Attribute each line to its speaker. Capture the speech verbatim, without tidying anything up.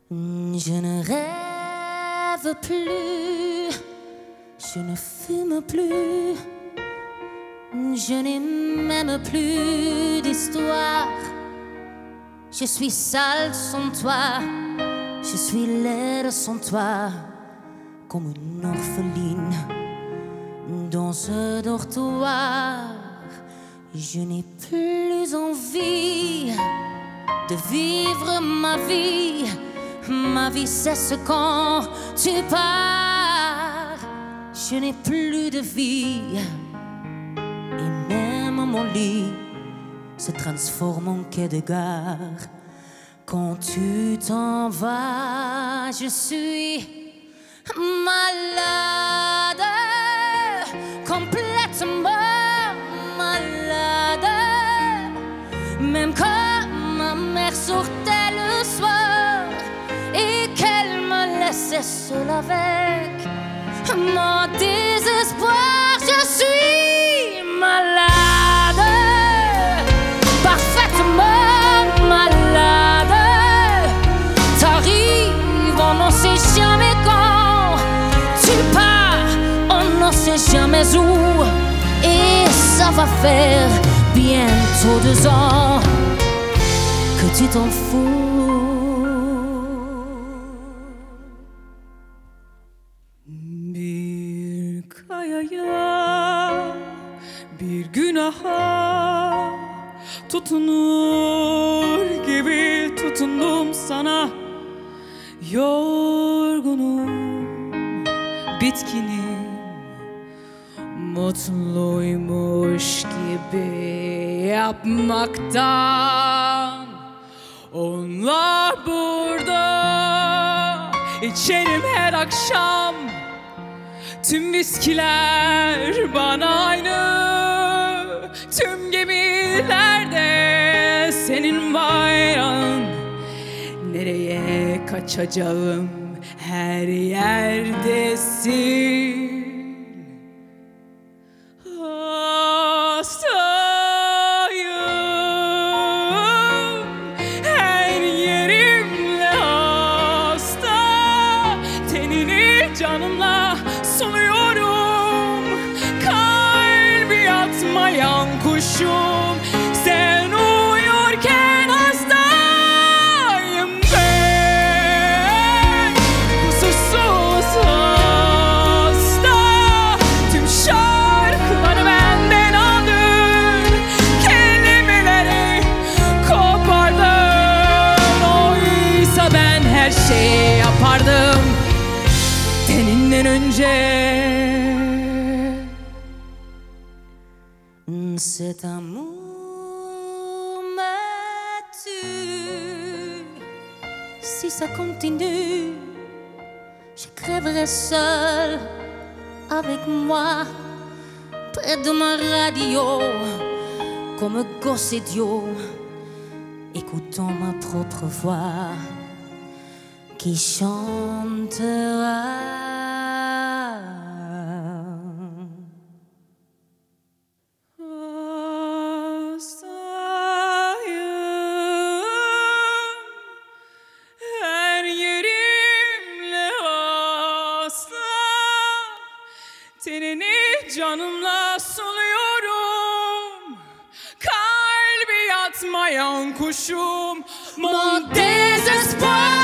Speaker 1: Je ne rêve plus, je ne fume plus, je n'ai même plus d'histoire. Je suis sale sans toi, je suis laide sans toi, comme une orpheline dans ce dortoir. Je n'ai plus envie de vivre ma vie. Ma vie cesse quand tu pars. Je n'ai plus de vie et même mon lit se transforme en quai de gare. Quand tu t'en vas, je suis malade, complètement malade. Même quand ma mère sortait le soir et qu'elle me laissait seule avec mon désespoir, je suis malade, parfaitement malade. T'arrives, on ne sait jamais quand. Tu pars, on ne sait jamais où. Et ça va faire bientôt deux ans que tu t'en fous.
Speaker 2: Bir kayaya, bir günaha tutunur gibi tutundum sana. Yorgunum, bitkinim, mutluymuş gibi yapmaktan. Onlar burada, içerim her akşam. Tüm viskiler bana aynı. Tüm gemilerde senin bayrağın. Nereye kaçacağım, her yerdesin. Hastayım, her yerimle hasta. Tenini canımla suluyorum. Kalbi atmayan kuşum. Sen uyurken hastayım ben. Kusursuz hasta. Tüm şarkıları benden aldın. Kelimeleri kopardın. Oysa ben her şeyi yapardım seninle önce.
Speaker 1: Cet amour me tue. Si ça continue, je crèverai seule avec moi, près de ma radio, comme un gosse idiot, écoutant ma propre voix qui chantera.
Speaker 2: Tenini canımla suluyorum. Kalbi yatmayan kuşum. Mon désespoir.